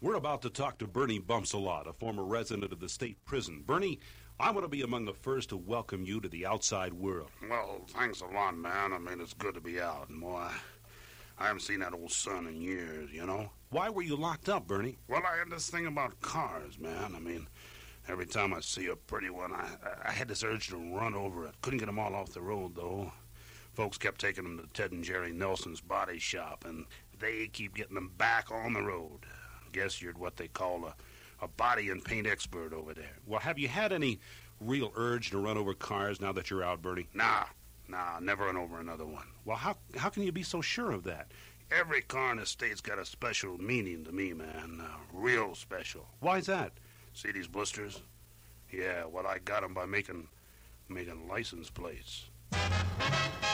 We're about to talk to Bernie Bumsalot, a former resident of the state prison. Bernie, I want to be among the first to welcome you to the outside world. Well, thanks a lot, man. I mean, it's good to be out. And, boy, I haven't seen that old sun in years, you know? Why were you locked up, Bernie? Well, I had this thing about cars, man. I mean, every time I see a pretty one, I had this urge to run over it. Couldn't get them all off the road, though. Folks kept taking them to Ted and Jerry Nelson's body shop, and they keep getting them back on the road. Guess you're what they call a body and paint expert over there. Well, have you had any real urge to run over cars now that you're out, Bernie? Nah, never run over another one. Well, how can you be so sure of that? Every car in the state's got a special meaning to me, man. Real special. Why's that? See these blisters? Yeah, well, I got them by making license plates.